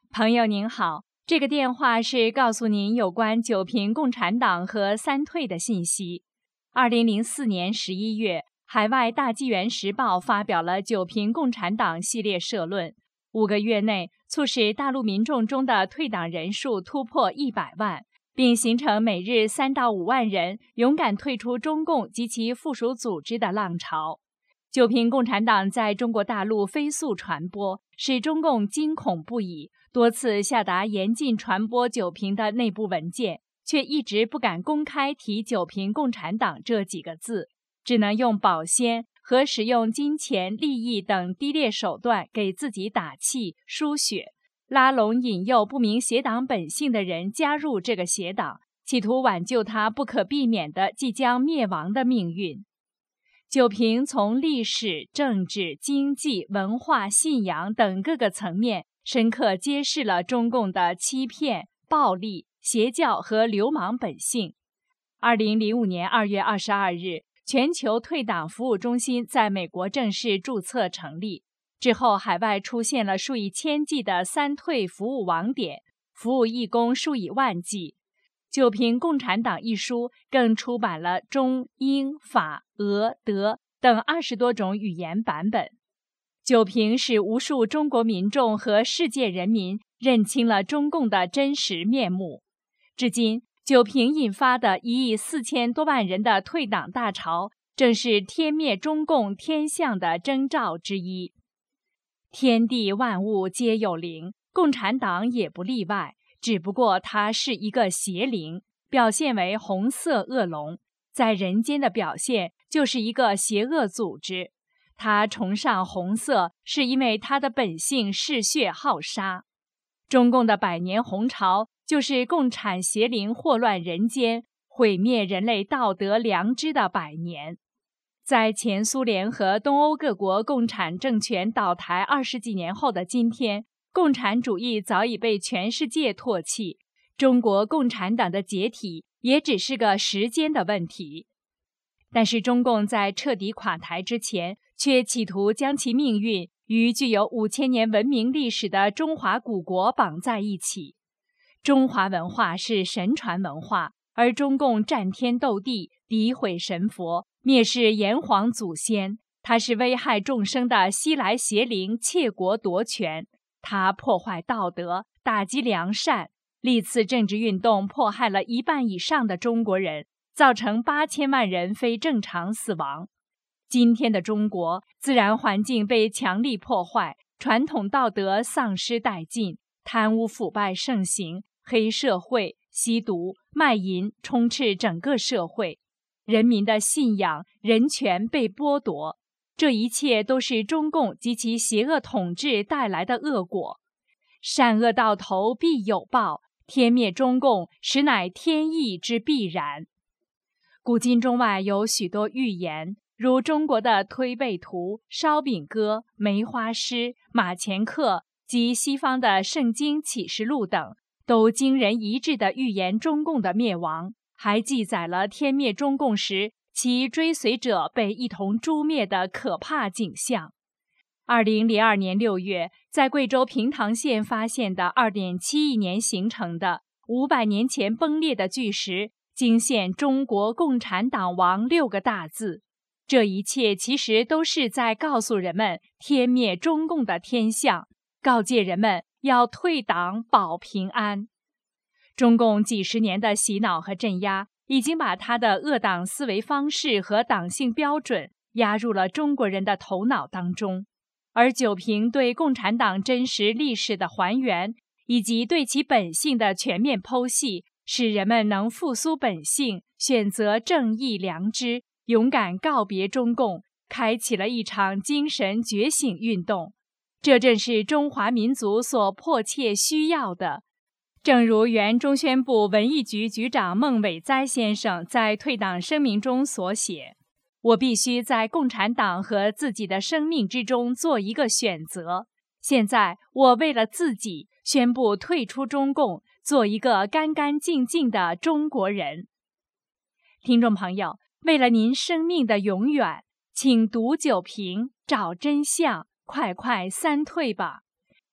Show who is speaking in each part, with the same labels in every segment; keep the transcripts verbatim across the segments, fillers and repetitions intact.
Speaker 1: 朋友您好，这个电话是告诉您有关九评共产党和三退的信息。二零零四年十一月，海外大纪元时报发表了九评共产党系列社论，五个月内促使大陆民众中的退党人数突破一百万，并形成每日三到五万人勇敢退出中共及其附属组织的浪潮。九评共产党在中国大陆飞速传播，使中共惊恐不已，多次下达严禁传播九评的内部文件，却一直不敢公开提九评共产党这几个字，只能用保鲜和使用金钱、利益等低劣手段给自己打气输血，拉拢引诱不明邪党本性的人加入这个邪党，企图挽救他不可避免的即将灭亡的命运。九评从历史、政治、经济、文化、信仰等各个层面深刻揭示了中共的欺骗、暴力、邪教和流氓本性。二零零五年二月二十二日，全球退党服务中心在美国正式注册成立。之后，海外出现了数以千计的三退服务网点，服务义工数以万计。九评共产党一书更出版了中、英、法、俄、德等二十多种语言版本。九评使无数中国民众和世界人民认清了中共的真实面目。至今，九评引发的一亿四千多万人的退党大潮，正是天灭中共天象的征兆之一。天地万物皆有灵，共产党也不例外。只不过它是一个邪灵，表现为红色恶龙，在人间的表现就是一个邪恶组织。它崇尚红色，是因为它的本性嗜血好杀。中共的百年红潮，就是共产邪灵祸乱人间、毁灭人类道德良知的百年。在前苏联和东欧各国共产政权倒台二十几年后的今天，共产主义早已被全世界唾弃，中国共产党的解体也只是个时间的问题。但是中共在彻底垮台之前，却企图将其命运与具有五千年文明历史的中华古国绑在一起。中华文化是神传文化，而中共战天斗地，诋毁神佛，蔑视炎黄祖先，它是危害众生的西来邪灵，窃国夺权。他破坏道德，打击良善，历次政治运动迫害了一半以上的中国人，造成八千万人非正常死亡。今天的中国，自然环境被强力破坏，传统道德丧失殆尽，贪污腐败盛行，黑社会、吸毒、卖淫充斥整个社会，人民的信仰、人权被剥夺。这一切都是中共及其邪恶统治带来的恶果。善恶到头必有报，天灭中共实乃天意之必然。古今中外有许多寓言，如中国的推背图、烧饼歌、梅花诗、马前课及西方的圣经启示录等，都惊人一致地预言中共的灭亡，还记载了天灭中共时其追随者被一同诛灭的可怕景象。二零零二年六月，在贵州平塘县发现的 二点七亿年形成的五百年前崩裂的巨石，惊现中国共产党亡六个大字。这一切其实都是在告诉人们天灭中共的天象，告诫人们要退党保平安。中共几十年的洗脑和镇压，已经把他的恶党思维方式和党性标准压入了中国人的头脑当中，而九评对共产党真实历史的还原，以及对其本性的全面剖析，使人们能复苏本性，选择正义良知，勇敢告别中共，开启了一场精神觉醒运动。这正是中华民族所迫切需要的。正如原中宣部文艺局局长孟伟哉先生在退党声明中所写，我必须在共产党和自己的生命之中做一个选择。现在我为了自己宣布退出中共，做一个干干净净的中国人。听众朋友，为了您生命的永远，请读九评，找真相，快快三退吧。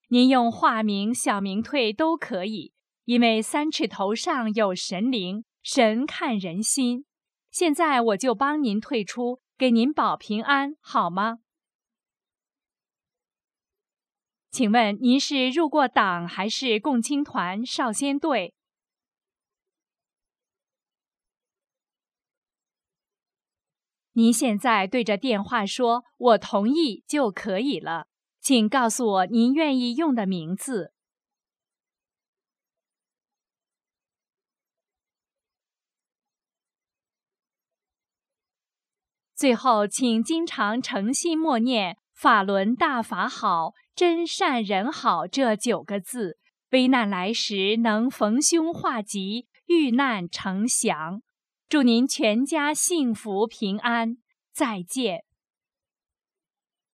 Speaker 1: 您用化名、小名退都可以，因为三尺头上有神灵，神看人心。现在我就帮您退出，给您保平安，好吗？请问您是入过党还是共青团、少先队？您现在对着电话说“我同意”就可以了。请告诉我您愿意用的名字。最后，请经常诚心默念“法轮大法好，真善人好”这九个字，危难来时能逢凶化吉，遇难成祥。祝您全家幸福平安，再见。